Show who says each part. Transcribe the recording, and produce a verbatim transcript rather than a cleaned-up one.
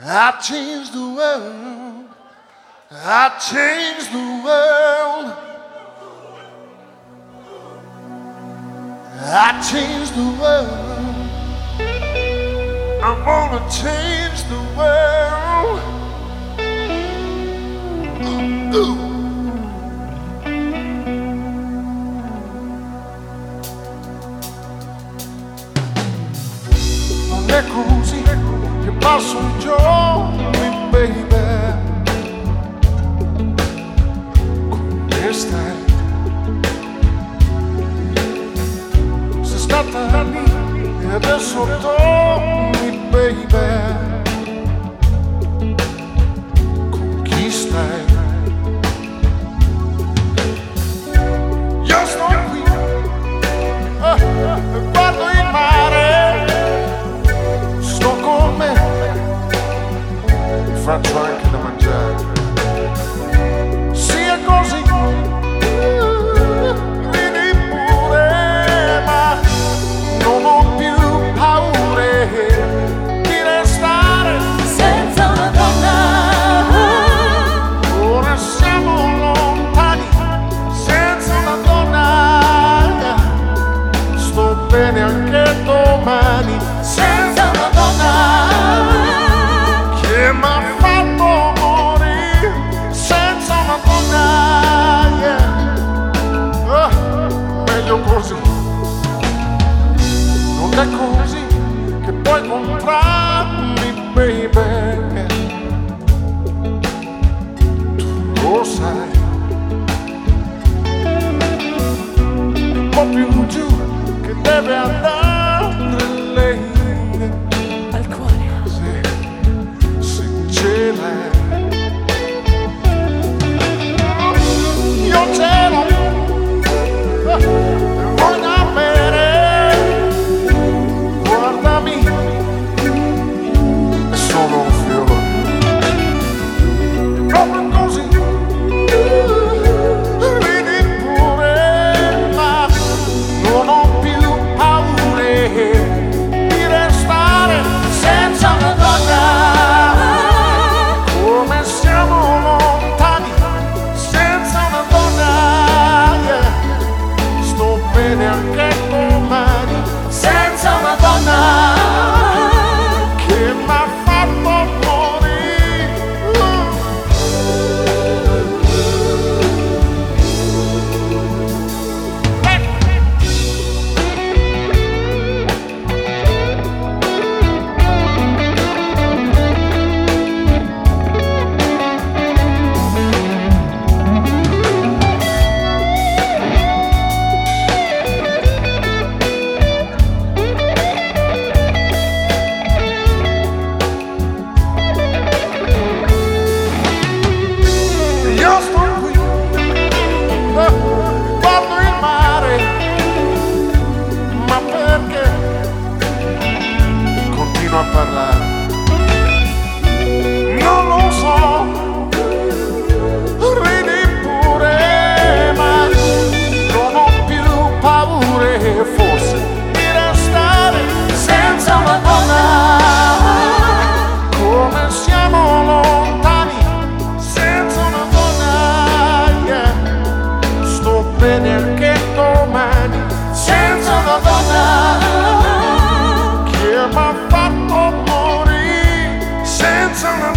Speaker 1: I changed the world. I changed the world. I changed the world. I'm gonna change the world. Ooh, ooh. Non è così che passo i giorni, baby. Come stai? Sei stata lì e adesso torni, baby. Con chi stai? Io sto qui eh, e guardo il mare. Sto con me, mi faccio anche da mangiare. Sia così, vieni pure, ma non ho più paure di restare
Speaker 2: senza una donna.
Speaker 1: Ora siamo lontani, senza una donna. Sto bene anche domani, senza una donna che mi ha fatto morire, senza una donna, yeah. Oh, meglio così. Non è così che puoi comprarmi, baby. Tu lo sai. Un po' più giù che deve andare lei.
Speaker 2: Al cuore.
Speaker 1: Se, se ce l'hai. Io ce l'ho. E vuoi da bere? Guardami. È solo un fiore. Proprio così. Ridi pure, ma non ho più paure di restare senza una donna. Come siamo lontani, senza una donna, yeah. Sto bene anche domani, senza una donna che mi ha fatto morire. Io sto qui, eh, guardo il mare, ma perché continuo a parlare? Non lo so, ridi pure, ma non ho più paure, forse, di restare senza una donna. Come siamo lontani, senza una donna, yeah. Sto bene anche domani, senza una donna che mi ha fatto morire, senza una